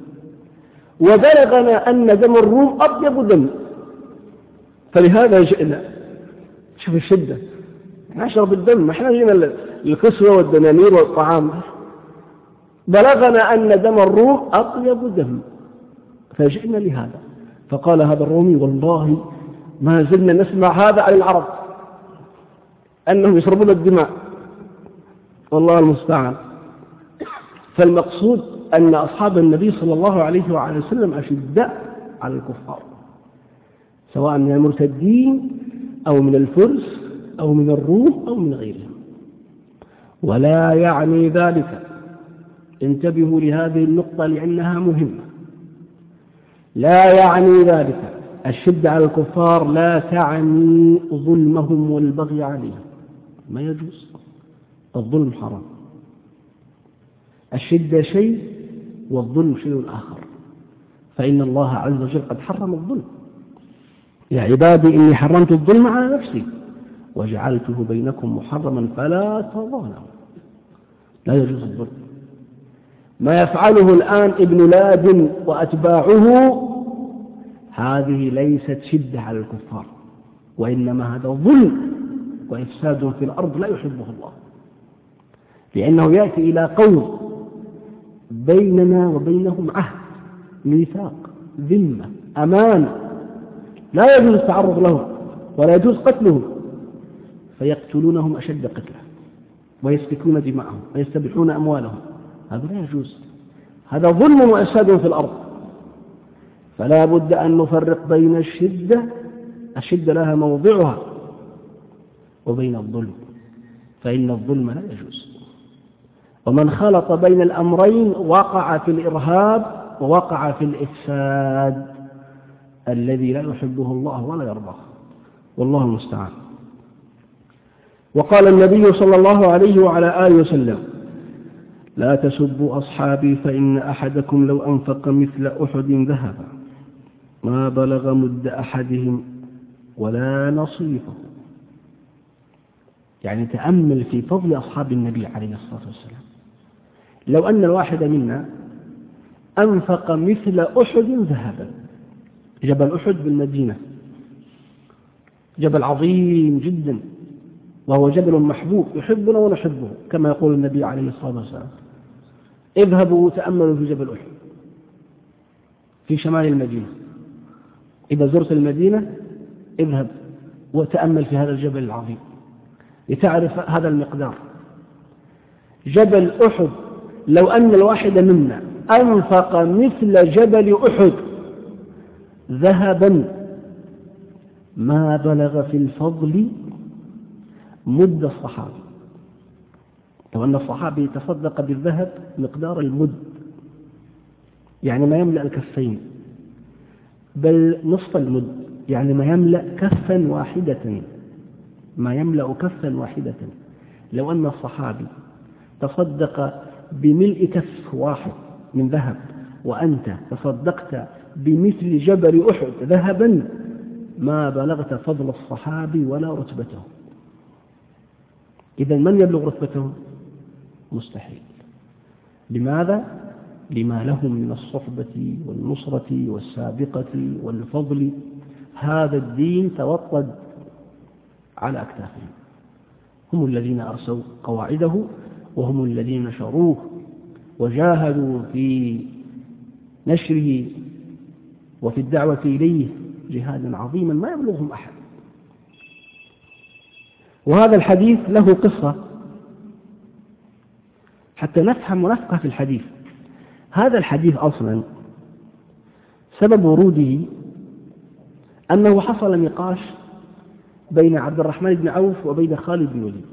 وبلغنا أن دم الروم أطيب دم، فلهذا جئنا. شوف الشدة، نشرب الدم، احنا جينا الكسوة والدنانير والطعام. بلغنا أن دم الروم أطيب دم فجئنا لهذا. فقال هذا الرومي: والله ما زلنا نسمع هذا عن العرب، أنهم يشربون الدماء، والله المستعان. فالمقصود أن أصحاب النبي صلى الله عليه وعلى وسلم أشداء على الكفار، سواء من المرتدين أو من الفرس أو من الروم أو من غيرهم. ولا يعني ذلك، انتبهوا لهذه النقطة لأنها مهمة، لا يعني ذلك الشدة على الكفار لا تعني ظلمهم والبغي عليهم، ما يجوز، الظلم حرام. الشدة شيء والظلم شيء آخر، فإن الله عز وجل قد حرم الظلم: يا عبادي إني حرمت الظلم على نفسي وجعلته بينكم محرما فلا تظالموا. لا يجوز الظلم. ما يفعله الآن ابن لادن وأتباعه هذه ليست شدة على الكفار، وإنما هذا ظلم وإفساد في الأرض لا يحبه الله، لأنه يأتي إلى قوم بيننا وبينهم عهد، ميثاق، ذمة، أمانة، لا يجوز التعرض لهم ولا يجوز قتلهم، فيقتلونهم أشد قتله ويسفكون دماءهم ويستبيحون أموالهم. هذا لا يجوز، هذا ظلم وإفساد في الأرض. فلا بد أن نفرق بين الشدة، الشدة لها موضعها، وبين الظلم، فإن الظلم لا يجوز. ومن خلط بين الأمرين وقع في الإرهاب ووقع في الإفساد الذي لا يحبه الله ولا يرضاه، والله المستعان. وقال النبي صلى الله عليه وعلى آله وسلم: لا تسبوا أصحابي فإن أحدكم لو أنفق مثل أحد ذهبا ما بلغ مد أحدهم ولا نصيفه. يعني تأمل في فضل أصحاب النبي عليه الصلاة والسلام. لو أن الواحد منا أنفق مثل أحد ذهبا. جبل أحد بالمدينة جبل عظيم جدا، وهو جبل محبوب يحبنا ونحبه كما يقول النبي عليه الصلاة والسلام. اذهبوا تأملوا في جبل أحد في شمال المدينة. إذا زرت المدينة اذهب وتأمل في هذا الجبل العظيم لتعرف هذا المقدار. جبل أحد لو أن الواحد منا أنفق مثل جبل أحد ذهبا ما بلغ في الفضل مد الصحابي. لو أن الصحابي يتصدق بالذهب مقدار المد، يعني ما يملأ الكفين، بل نصف المد، يعني ما يملأ كفا واحدة، ما يملأ كفا واحدة. لو أن الصحابي تصدق بملء كف واحد من ذهب وأنت تصدقت بمثل جبل أحد ذهبا ما بلغت فضل الصحابي ولا رتبته. إذن من يبلغ رتبته؟ مستحيل. لماذا؟ لما لهم من الصحبة والنصرة والسابقة والفضل. هذا الدين توطد على أكتافهم، هم الذين أرسوا قواعده، وهم الذين نشروه وجاهدوا في نشره وفي الدعوة إليه جهادا عظيما ما يبلغهم أحد. وهذا الحديث له قصة حتى نفهم ونفقه في الحديث. هذا الحديث أصلا سبب وروده أنه حصل نقاش بين عبد الرحمن بن عوف وبين خالد بن الوليد.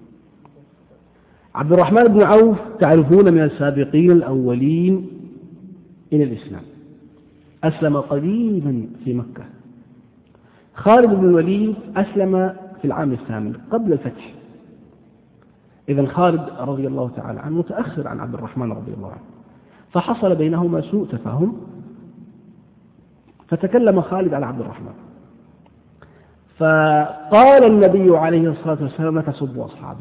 عبد الرحمن بن عوف تعرفون من السابقين الأولين إلى الإسلام، أسلم قريبا في مكة. خالد بن الوليد أسلم في العام الثامن قبل الفتح. إذن خالد رضي الله تعالى عنه متأخر عن عبد الرحمن رضي الله عنه، فحصل بينهما سوء تفاهم، فتكلم خالد على عبد الرحمن، فقال النبي عليه الصلاة والسلام لا تسبوا أصحابي.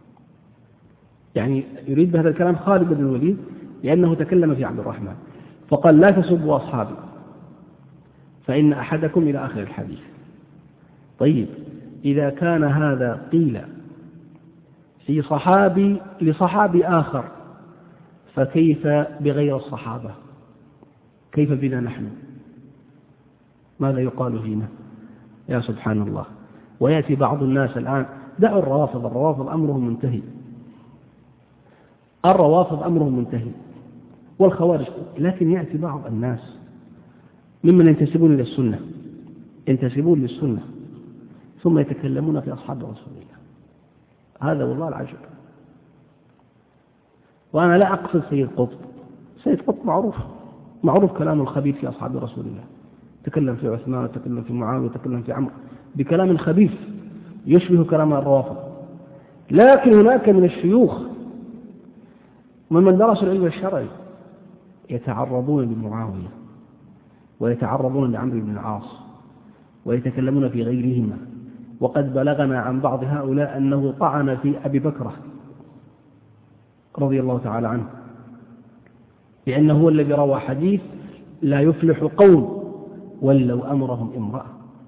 يعني يريد بهذا الكلام خالد بن الوليد لأنه تكلم في عبد الرحمن، فقال لا تسبوا أصحابي فإن أحدكم إلى آخر الحديث. طيب إذا كان هذا قيل في صحابي لصحابي آخر فكيف بغير الصحابة؟ كيف بنا نحن؟ ماذا يقال فينا؟ يا سبحان الله. ويأتي بعض الناس الآن دعوا الروافض، الروافض أمرهم منتهي، الروافض أمرهم منتهي والخوارج، لكن يأتي بعض الناس ممن ينتسبون إلى السنة ينتسبون للسنة ثم يتكلمون في أصحاب رسول الله. هذا والله العجب. وأنا لا أقصد سيد قطب، سيد قطب معروف معروف كلام الخبيث في أصحاب رسول الله، تكلم في عثمان وتكلم في معاوية وتكلم في عمرو بكلام خبيث يشبه كلام الروافض. لكن هناك من الشيوخ ومن درسوا العلم الشرعي يتعرضون لمعاوية ويتعرضون لعمرو بن العاص ويتكلمون في غيرهما. وقد بلغنا عن بعض هؤلاء أنه طعن في أبي بكر رضي الله تعالى عنه، لأنه هو الذي روى حديث لا يفلح قوم ولو أمرهم امرأة.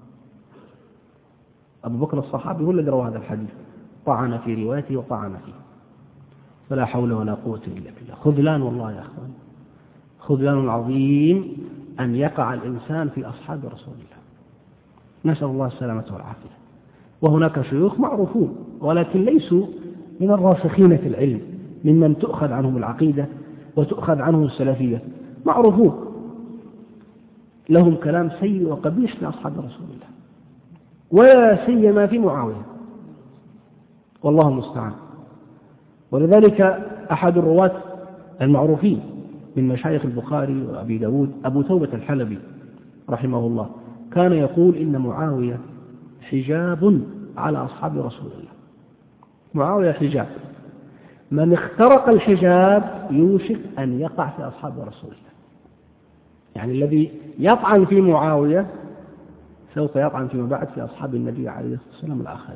أبو بكر الصحابي هو الذي روى هذا الحديث، طعن في روايته وطعن فيه. فلا حول ولا قوة إلا بالله. خذلان والله يا أخوان، خذلان عظيم أن يقع الإنسان في أصحاب رسول الله، نسأل الله السلامة والعافية. وهناك شيوخ معروفون ولكن ليسوا من الراسخين في العلم، ممن تؤخذ عنهم العقيدة وتؤخذ عنهم السلفية، معروفون لهم كلام سيء وقبيح في أصحاب رسول الله، ولا سيما في معاوية، والله المستعان. ولذلك أحد الرواة المعروفين من مشايخ البخاري وأبي داود أبو توبة الحلبي رحمه الله كان يقول إن معاوية حجاب على أصحاب رسول الله. معاوية حجاب، من اخترق الحجاب يوشك أن يقع في أصحاب رسول الله. يعني الذي يطعن في معاوية سوف يطعن فيما بعد في أصحاب النبي عليه الصلاة والسلام الآخرين.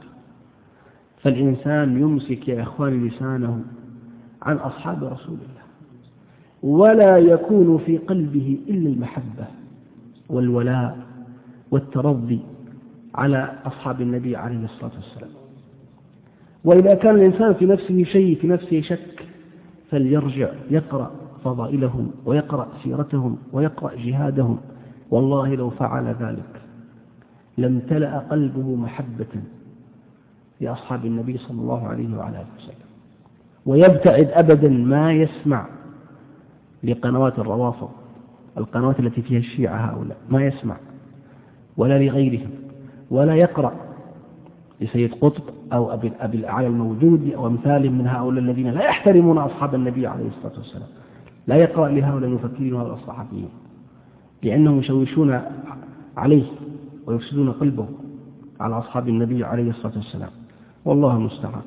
فالإنسان يمسك يا إخواني لسانه عن أصحاب رسول الله، ولا يكون في قلبه إلا المحبة والولاء والترضي على أصحاب النبي عليه الصلاة والسلام. وإذا كان الإنسان في نفسه شيء في نفسه شك فليرجع يقرأ فضائلهم ويقرأ سيرتهم ويقرأ جهادهم، والله لو فعل ذلك لامتلأ قلبه محبة لأصحاب النبي صلى الله عليه وعلى آله وسلم، ويبتعد أبدا ما يسمع لقنوات الروافض، القنوات التي فيها الشيعة هؤلاء، ما يسمع ولا لغيرهم، ولا يقرأ لسيد قطب أو أبي, أبي الأعلى الموجود أو أمثال من هؤلاء الذين لا يحترمون أصحاب النبي عليه الصلاة والسلام. لا يقرأ لهؤلاء المفكرين وهؤلاء الصحفيين، لأنهم يشوشون عليه ويفسدون قلبه على أصحاب النبي عليه الصلاة والسلام، والله المستعان.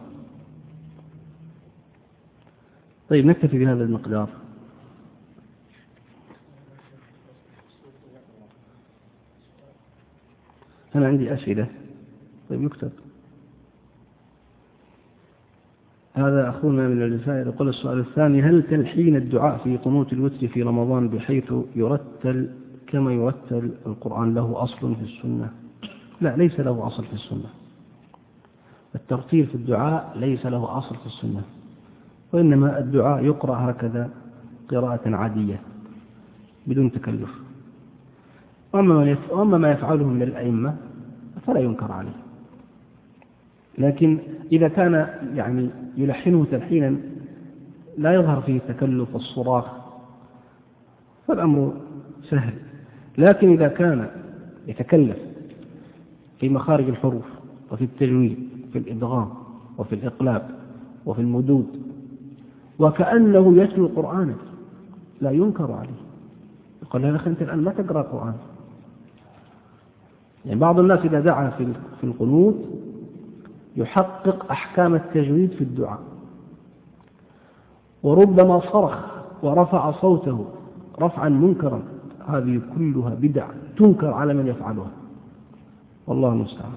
طيب نكتفي بهذا المقدار. أنا عندي أسئلة. طيب يكتب. هذا أخونا من الجزائر يقول السؤال الثاني: هل تلحين الدعاء في قنوت الوتر في رمضان بحيث يرتل كما يرتل القرآن له أصل في السنة؟ لا، ليس له أصل في السنة. الترتيل في الدعاء ليس له أصل في السنة، وإنما الدعاء يقرأ هكذا قراءة عادية بدون تكلف. وأما ما يفعله من الأئمة فلا ينكر عليه، لكن إذا كان يعني يلحنه تلحينا لا يظهر فيه التكلف والصراخ فالأمر سهل. لكن إذا كان يتكلف في مخارج الحروف وفي التجويد في الإدغام وفي الإقلاب وفي المدود وكأنه يتلو القرآن لا ينكر عليه. يقول له: أخي أنت الآن ما تقرأ القرآن. يعني بعض الناس إذا دعا في القنوت يحقق أحكام التجويد في الدعاء، وربما صرخ ورفع صوته رفعا منكرا. هذه كلها بدع تنكر على من يفعلها، والله المستعان.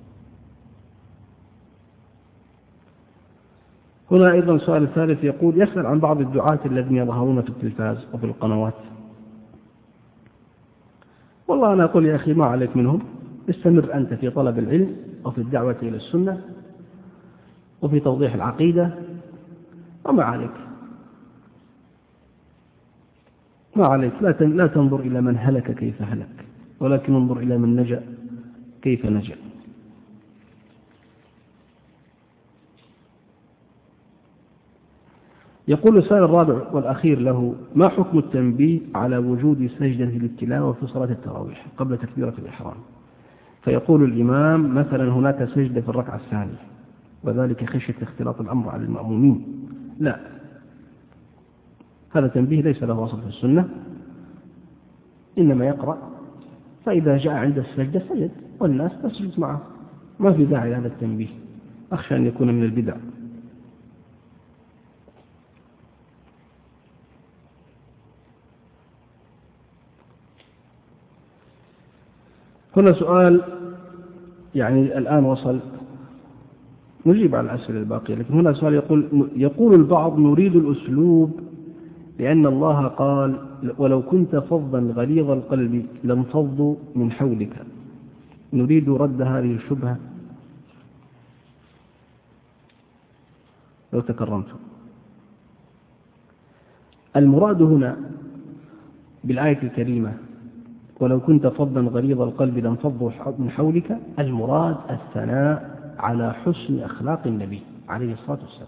هنا أيضا سؤال ثالث يقول: يسأل عن بعض الدعاة الذين يظهرون في التلفاز وفي القنوات. والله أنا أقول يا أخي ما عليك منهم، استمر أنت في طلب العلم وفي الدعوة إلى السنة وفي توضيح العقيدة، وما عليك ما عليك لا تنظر إلى من هلك كيف هلك، ولكن انظر إلى من نجا كيف نجا. يقول السؤال الرابع والأخير له: ما حكم التنبيه على وجود سجدة للتلاوة في صلاة التراويح قبل تكبيرة الإحرام؟ فيقول الإمام مثلا: هناك سجدة في الركعة الثانية، وذلك خشية اختلاط الأمر على المأمومين. لا، هذا تنبيه ليس له أصل في السنة، إنما يقرأ فإذا جاء عند السجدة سجد والناس تسجد معه، ما في داعي لهذا التنبيه، أخشى أن يكون من البدع. هنا سؤال يعني الآن وصل، نجيب على الأسئلة الباقية، لكن هنا سؤال يقول: يقول البعض نريد الأسلوب لأن الله قال: ولو كنت فظا غليظ القلب لانفضوا من حولك. نريد رد هذه الشبهة لو تكرمت. المراد هنا بالآية الكريمة ولو كنت فظا غليظ القلب لانفضوا من حولك، المراد الثناء على حسن أخلاق النبي عليه الصلاة والسلام.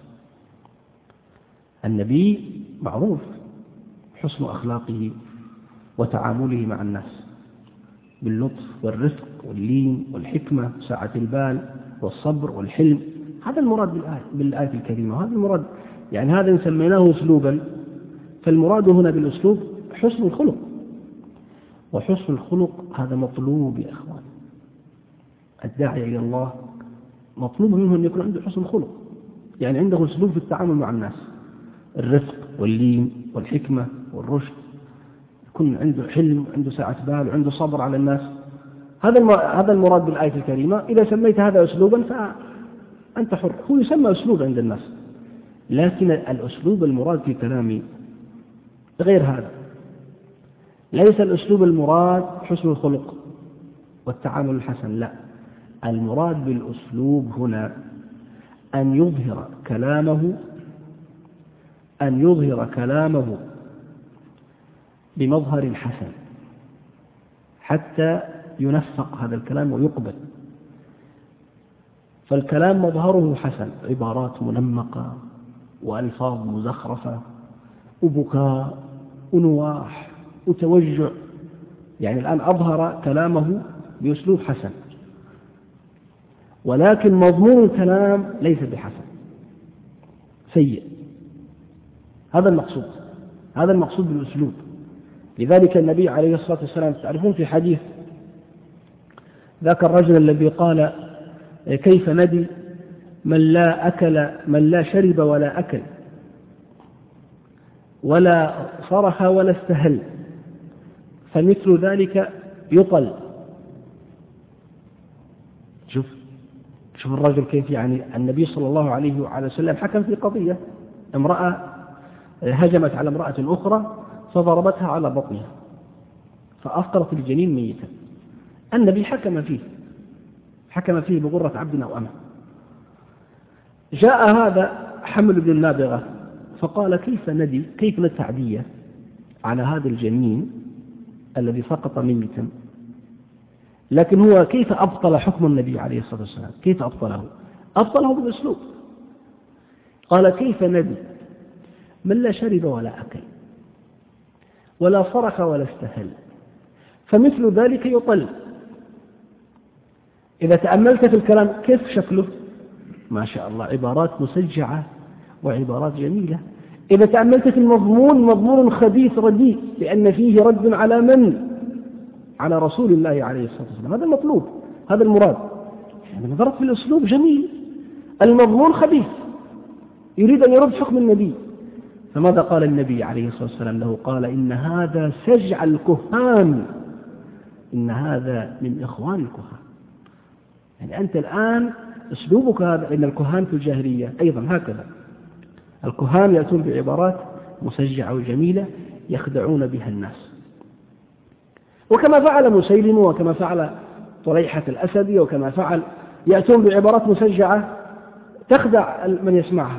النبي معروف حسن أخلاقه وتعامله مع الناس باللطف والرفق واللين والحكمة وسعة البال والصبر والحلم. هذا المراد بالآية, بالآية الكريمة، وهذا المراد يعني هذا سميناه أسلوبا، فالمراد هنا بالأسلوب حسن الخلق، وحسن الخلق هذا مطلوب يا أخوان. الداعي إلى الله مطلوب منه أن يكون عنده حسن خلق، يعني عنده أسلوب في التعامل مع الناس، الرفق واللين والحكمة والرشد، يكون عنده حلم وعنده سعة بال وعنده صبر على الناس. هذا هذا المراد بالآية الكريمة. إذا سميت هذا أسلوبا فأنت حر، هو يسمى أسلوب عند الناس، لكن الأسلوب المراد في كلام غير هذا. ليس الأسلوب المراد حسن الخلق والتعامل الحسن، لا، المراد بالأسلوب هنا أن يظهر كلامه أن يظهر كلامه بمظهر الحسن حتى ينسق هذا الكلام ويقبل. فالكلام مظهره حسن، عبارات منمقة وألفاظ مزخرفة وبكاء ونواح وتوجع، يعني الآن أظهر كلامه بأسلوب حسن، ولكن مضمون الكلام ليس بحسن، سيء. هذا المقصود، هذا المقصود بالأسلوب. لذلك النبي عليه الصلاة والسلام تعرفون في حديث ذاك الرجل الذي قال كيف ندي من لا أكل من لا شرب ولا أكل ولا صرخ ولا استهل فمثل ذلك يطل. شوف شوف الرجل كيف، يعني النبي صلى الله عليه وعلى وسلم حكم في قضية، امرأة هجمت على امرأة أخرى فضربتها على بطنها فأفطرت الجنين ميتا. النبي حكم فيه حكم فيه بغرة عبد أو أمة. جاء هذا حمل بن النابغة فقال كيف ندي كيف نتعدية على هذا الجنين الذي سقط ميتا، لكن هو كيف أبطل حكم النبي عليه الصلاة والسلام؟ كيف أبطله؟ أبطله بالأسلوب. قال كيف ندي من لا شرب ولا أكل ولا صرخ ولا استهل فمثل ذلك يطل. إذا تأملت في الكلام كيف شكله؟ ما شاء الله، عبارات مسجعة وعبارات جميلة. إذا تأملت في المضمون، مضمون خبيث رديء، لأن فيه رد على من؟ على رسول الله عليه الصلاة والسلام. هذا المطلوب، هذا المراد. يعني نظرت في الأسلوب جميل، المضمون خبيث، يريد أن يرد حكم النبي. فماذا قال النبي عليه الصلاة والسلام له؟ قال إن هذا سجع الكهان، إن هذا من إخوان الكهان. يعني أنت الآن أسلوبك هذا، إن الكهان في الجاهلية أيضا هكذا، الكهان يأتون بعبارات مسجعة وجميلة يخدعون بها الناس، وكما فعل مسيلم وكما فعل طليحة الأسدي وكما فعل، يأتون بعبارات مسجعة تخدع من يسمعها،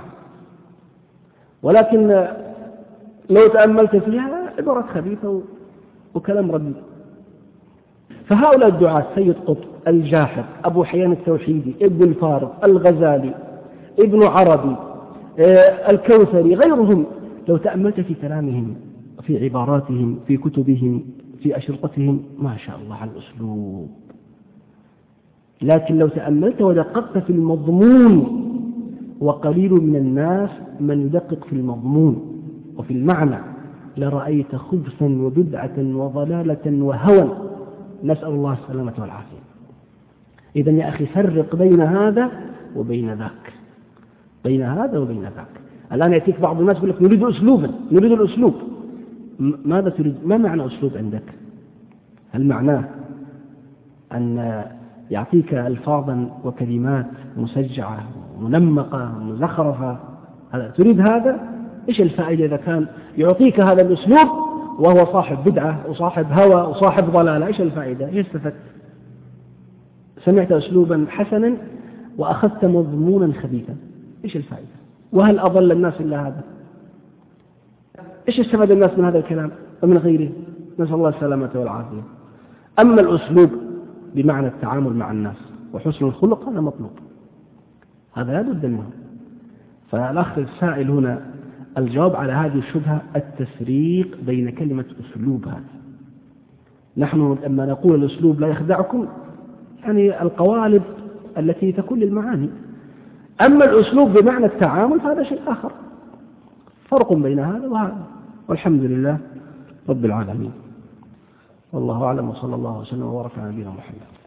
ولكن لو تأملت فيها عبارات خبيثة وكلام رديء. فهؤلاء الدعاة سيد قطب، الجاحظ، أبو حيان التوحيدي، ابن الفارض، الغزالي، ابن عربي، الكوثري، غيرهم، لو تأملت في كلامهم، في عباراتهم، في كتبهم، في أشرطتهم، ما شاء الله على الأسلوب. لكن لو تأملت ودققت في المضمون، وقليل من الناس من يدقق في المضمون وفي المعنى، لرأيت خبثا وبدعة وضلالة وهوى، نسأل الله السلامة والعافية. إذن يا أخي فرق بين هذا وبين ذاك، بين هذا وبين ذاك. الآن يأتيك بعض الناس يقول لك نريد أسلوبا، نريد الأسلوب. ماذا تريد؟ ما معنى أسلوب عندك؟ هل معناه أن يعطيك ألفاظا وكلمات مسجعة منمقة مزخرفة؟ تريد هذا؟ إيش الفائدة إذا كان يعطيك هذا الأسلوب وهو صاحب بدعة وصاحب هوى وصاحب ضلالة؟ إيش الفائدة؟ إيش استفدت؟ سمعت أسلوبا حسنا وأخذت مضمونا خبيثا، إيش الفائدة؟ وهل أضل الناس إلا هذا؟ إيش استفاد الناس من هذا الكلام ومن غيره؟ نسأل الله السلامة والعافية. أما الأسلوب بمعنى التعامل مع الناس وحسن الخلق هذا مطلوب، هذا لا بد منه. فالأخ السائل هنا الجواب على هذه الشبهة التفريق بين كلمة أسلوب هذا. نحن لما نقول الأسلوب لا يخدعكم، يعني القوالب التي تكون للمعاني. أما الأسلوب بمعنى التعامل هذا شيء آخر، فرق بين هذا وهذا، والحمد لله رب العالمين. والله أعلم، وصلى الله وسلم وبارك على نبينا محمد.